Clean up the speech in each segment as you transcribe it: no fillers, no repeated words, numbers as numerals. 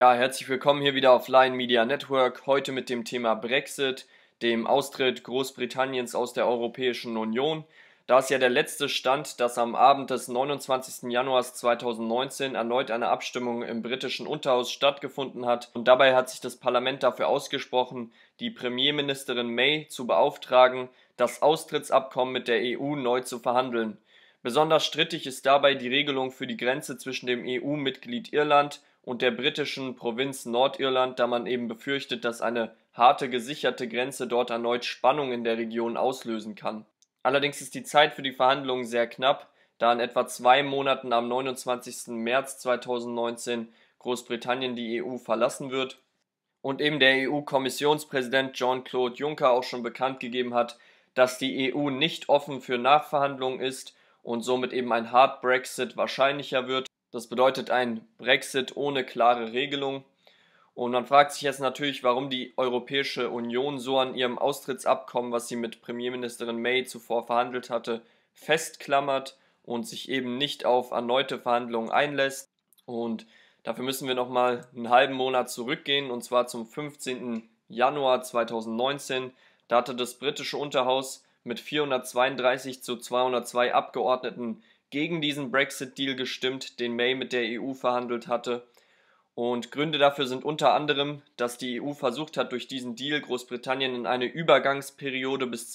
Ja, herzlich willkommen hier wieder auf Lion Media Network, heute mit dem Thema Brexit, dem Austritt Großbritanniens aus der Europäischen Union. Da ist ja der letzte Stand, dass am Abend des 29. Januars 2019 erneut eine Abstimmung im britischen Unterhaus stattgefunden hat. Und dabei hat sich das Parlament dafür ausgesprochen, die Premierministerin May zu beauftragen, das Austrittsabkommen mit der EU neu zu verhandeln. Besonders strittig ist dabei die Regelung für die Grenze zwischen dem EU-Mitglied Irland und der britischen Provinz Nordirland, da man eben befürchtet, dass eine harte gesicherte Grenze dort erneut Spannung in der Region auslösen kann. Allerdings ist die Zeit für die Verhandlungen sehr knapp, da in etwa 2 Monaten am 29. März 2019 Großbritannien die EU verlassen wird und eben der EU-Kommissionspräsident Jean-Claude Juncker auch schon bekannt gegeben hat, dass die EU nicht offen für Nachverhandlungen ist und somit eben ein Hard Brexit wahrscheinlicher wird. Das bedeutet ein Brexit ohne klare Regelung. Und man fragt sich jetzt natürlich, warum die Europäische Union so an ihrem Austrittsabkommen, was sie mit Premierministerin May zuvor verhandelt hatte, festklammert und sich eben nicht auf erneute Verhandlungen einlässt. Und dafür müssen wir nochmal einen halben Monat zurückgehen, und zwar zum 15. Januar 2019. Da hatte das britische Unterhaus mit 432 zu 202 Abgeordneten gegen diesen Brexit-Deal gestimmt, den May mit der EU verhandelt hatte. Und Gründe dafür sind unter anderem, dass die EU versucht hat, durch diesen Deal Großbritannien in eine Übergangsperiode bis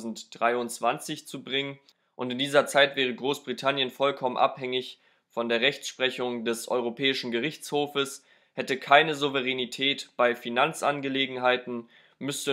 2023 zu bringen. Und in dieser Zeit wäre Großbritannien vollkommen abhängig von der Rechtsprechung des Europäischen Gerichtshofes, hätte keine Souveränität bei Finanzangelegenheiten, müsste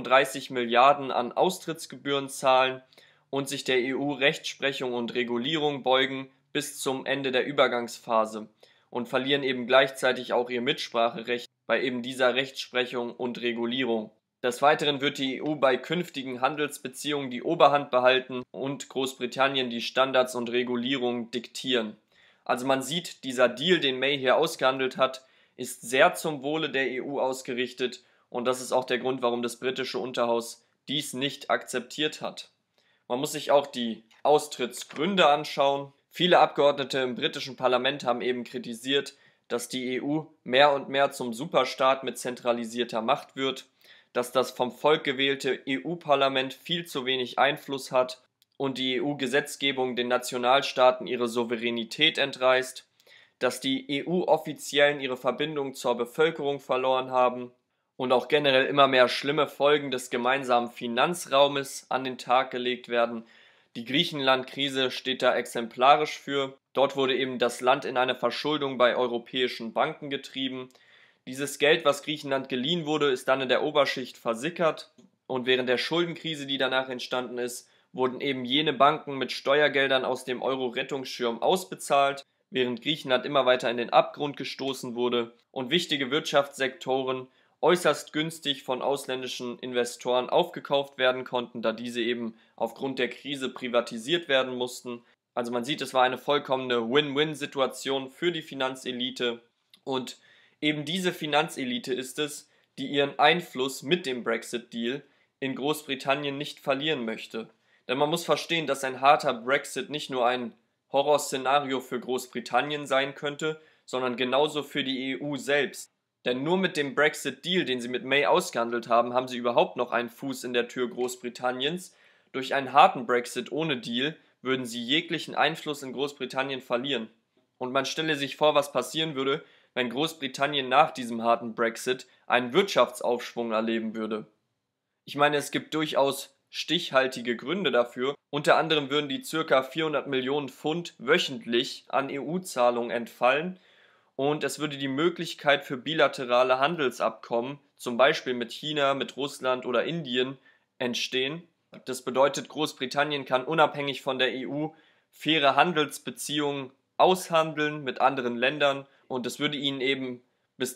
39 Milliarden an Austrittsgebühren zahlen und sich der EU-Rechtsprechung und Regulierung beugen bis zum Ende der Übergangsphase und verlieren eben gleichzeitig auch ihr Mitspracherecht bei eben dieser Rechtsprechung und Regulierung. Des Weiteren wird die EU bei künftigen Handelsbeziehungen die Oberhand behalten und Großbritannien die Standards und Regulierungen diktieren. Also man sieht, dieser Deal, den May hier ausgehandelt hat, ist sehr zum Wohle der EU ausgerichtet, und das ist auch der Grund, warum das britische Unterhaus dies nicht akzeptiert hat. Man muss sich auch die Austrittsgründe anschauen. Viele Abgeordnete im britischen Parlament haben eben kritisiert, dass die EU mehr und mehr zum Superstaat mit zentralisierter Macht wird, dass das vom Volk gewählte EU-Parlament viel zu wenig Einfluss hat und die EU-Gesetzgebung den Nationalstaaten ihre Souveränität entreißt, dass die EU-Offiziellen ihre Verbindung zur Bevölkerung verloren haben und auch generell immer mehr schlimme Folgen des gemeinsamen Finanzraumes an den Tag gelegt werden. Die Griechenland-Krise steht da exemplarisch für. Dort wurde eben das Land in eine Verschuldung bei europäischen Banken getrieben. Dieses Geld, was Griechenland geliehen wurde, ist dann in der Oberschicht versickert, und während der Schuldenkrise, die danach entstanden ist, wurden eben jene Banken mit Steuergeldern aus dem Euro-Rettungsschirm ausbezahlt, während Griechenland immer weiter in den Abgrund gestoßen wurde und wichtige Wirtschaftssektoren äußerst günstig von ausländischen Investoren aufgekauft werden konnten, da diese eben aufgrund der Krise privatisiert werden mussten. Also man sieht, es war eine vollkommene Win-Win-Situation für die Finanzelite, und eben diese Finanzelite ist es, die ihren Einfluss mit dem Brexit-Deal in Großbritannien nicht verlieren möchte. Denn man muss verstehen, dass ein harter Brexit nicht nur ein Horrorszenario für Großbritannien sein könnte, sondern genauso für die EU selbst. Denn nur mit dem Brexit-Deal, den sie mit May ausgehandelt haben, haben sie überhaupt noch einen Fuß in der Tür Großbritanniens. Durch einen harten Brexit ohne Deal würden sie jeglichen Einfluss in Großbritannien verlieren. Und man stelle sich vor, was passieren würde, wenn Großbritannien nach diesem harten Brexit einen Wirtschaftsaufschwung erleben würde. Ich meine, es gibt durchaus stichhaltige Gründe dafür. Unter anderem würden die ca. 400 Millionen Pfund wöchentlich an EU-Zahlungen entfallen, und es würde die Möglichkeit für bilaterale Handelsabkommen, zum Beispiel mit China, mit Russland oder Indien, entstehen. Das bedeutet, Großbritannien kann unabhängig von der EU faire Handelsbeziehungen aushandeln mit anderen Ländern, und es würde ihnen eben bis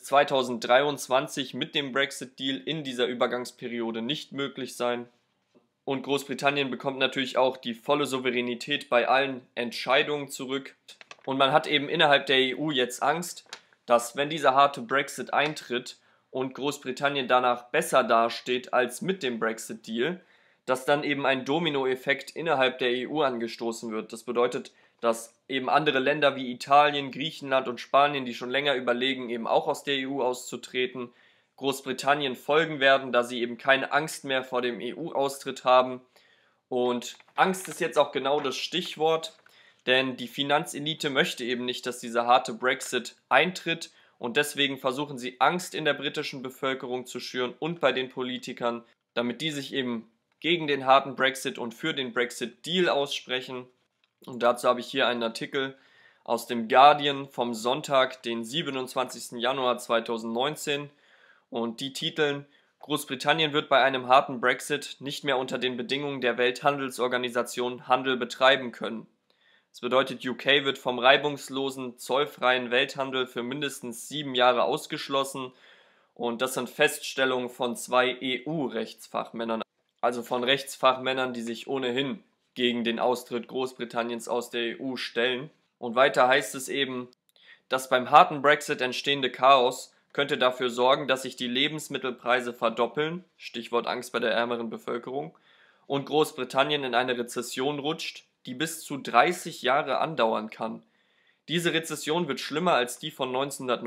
2023 mit dem Brexit-Deal in dieser Übergangsperiode nicht möglich sein. Und Großbritannien bekommt natürlich auch die volle Souveränität bei allen Entscheidungen zurück. Und man hat eben innerhalb der EU jetzt Angst, dass, wenn dieser harte Brexit eintritt und Großbritannien danach besser dasteht als mit dem Brexit-Deal, dass dann eben ein Dominoeffekt innerhalb der EU angestoßen wird. Das bedeutet, dass eben andere Länder wie Italien, Griechenland und Spanien, die schon länger überlegen, eben auch aus der EU auszutreten, Großbritannien folgen werden, da sie eben keine Angst mehr vor dem EU-Austritt haben. Und Angst ist jetzt auch genau das Stichwort, denn die Finanzelite möchte eben nicht, dass dieser harte Brexit eintritt, und deswegen versuchen sie Angst in der britischen Bevölkerung zu schüren und bei den Politikern, damit die sich eben gegen den harten Brexit und für den Brexit-Deal aussprechen. Und dazu habe ich hier einen Artikel aus dem Guardian vom Sonntag, den 27. Januar 2019, und die titeln: Großbritannien wird bei einem harten Brexit nicht mehr unter den Bedingungen der Welthandelsorganisation Handel betreiben können. Das bedeutet, UK wird vom reibungslosen, zollfreien Welthandel für mindestens 7 Jahre ausgeschlossen, und das sind Feststellungen von 2 EU-Rechtsfachmännern, also von Rechtsfachmännern, die sich ohnehin gegen den Austritt Großbritanniens aus der EU stellen. Und weiter heißt es eben: Das beim harten Brexit entstehende Chaos könnte dafür sorgen, dass sich die Lebensmittelpreise verdoppeln, Stichwort Angst bei der ärmeren Bevölkerung, und Großbritannien in eine Rezession rutscht, die bis zu 30 Jahre andauern kann. Diese Rezession wird schlimmer als die von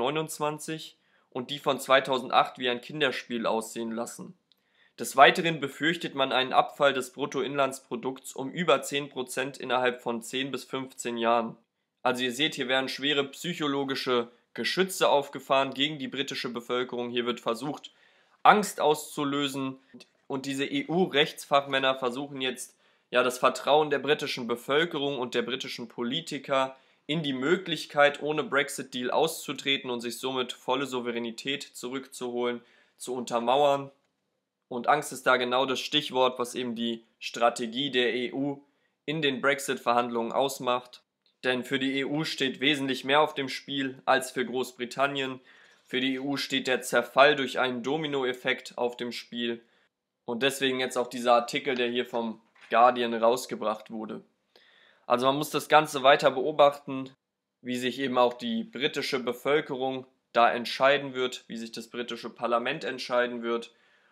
1929 und die von 2008 wie ein Kinderspiel aussehen lassen. Des Weiteren befürchtet man einen Abfall des Bruttoinlandsprodukts um über 10% innerhalb von 10 bis 15 Jahren. Also ihr seht, hier werden schwere psychologische Geschütze aufgefahren gegen die britische Bevölkerung. Hier wird versucht, Angst auszulösen, und diese EU-Rechtsfachmänner versuchen jetzt, ja, das Vertrauen der britischen Bevölkerung und der britischen Politiker in die Möglichkeit, ohne Brexit-Deal auszutreten und sich somit volle Souveränität zurückzuholen, zu untermauern. Und Angst ist da genau das Stichwort, was eben die Strategie der EU in den Brexit-Verhandlungen ausmacht. Denn für die EU steht wesentlich mehr auf dem Spiel als für Großbritannien. Für die EU steht der Zerfall durch einen Dominoeffekt auf dem Spiel. Und deswegen jetzt auch dieser Artikel, der hier vom Guardian rausgebracht wurde. Also man muss das Ganze weiter beobachten, wie sich eben auch die britische Bevölkerung da entscheiden wird, wie sich das britische Parlament entscheiden wird.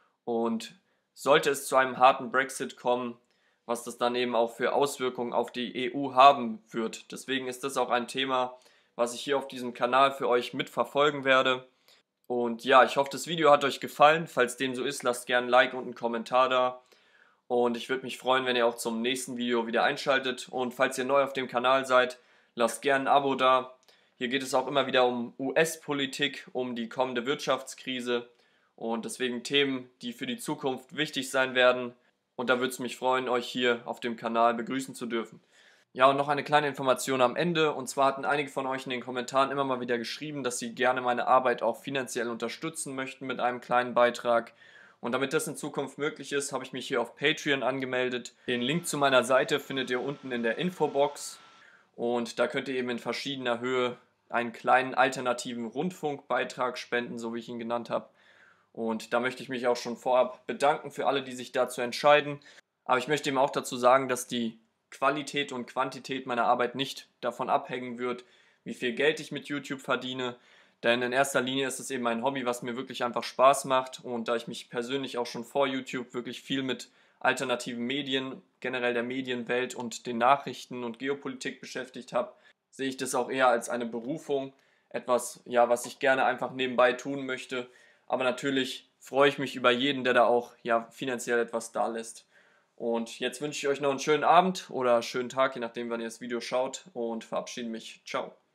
Und sollte es zu einem harten Brexit kommen, was das dann eben auch für Auswirkungen auf die EU haben wird. Deswegen ist das auch ein Thema, was ich hier auf diesem Kanal für euch mitverfolgen werde. Und ja, ich hoffe, das Video hat euch gefallen. Falls dem so ist, lasst gerne ein Like und einen Kommentar da. Und ich würde mich freuen, wenn ihr auch zum nächsten Video wieder einschaltet. Und falls ihr neu auf dem Kanal seid, lasst gerne ein Abo da. Hier geht es auch immer wieder um US-Politik, um die kommende Wirtschaftskrise und deswegen Themen, die für die Zukunft wichtig sein werden. Und da würde es mich freuen, euch hier auf dem Kanal begrüßen zu dürfen. Ja, und noch eine kleine Information am Ende. Und zwar hatten einige von euch in den Kommentaren immer mal wieder geschrieben, dass sie gerne meine Arbeit auch finanziell unterstützen möchten mit einem kleinen Beitrag. Und damit das in Zukunft möglich ist, habe ich mich hier auf Patreon angemeldet. Den Link zu meiner Seite findet ihr unten in der Infobox. Und da könnt ihr eben in verschiedener Höhe einen kleinen alternativen Rundfunkbeitrag spenden, so wie ich ihn genannt habe. Und da möchte ich mich auch schon vorab bedanken für alle, die sich dazu entscheiden. Aber ich möchte eben auch dazu sagen, dass die Qualität und Quantität meiner Arbeit nicht davon abhängen wird, wie viel Geld ich mit YouTube verdiene. Denn in erster Linie ist es eben ein Hobby, was mir wirklich einfach Spaß macht. Und da ich mich persönlich auch schon vor YouTube wirklich viel mit alternativen Medien, generell der Medienwelt und den Nachrichten und Geopolitik beschäftigt habe, sehe ich das auch eher als eine Berufung. Etwas, ja, was ich gerne einfach nebenbei tun möchte. Aber natürlich freue ich mich über jeden, der da auch ja, finanziell etwas da lässt. Und jetzt wünsche ich euch noch einen schönen Abend oder schönen Tag, je nachdem, wann ihr das Video schaut, und verabschiede mich. Ciao.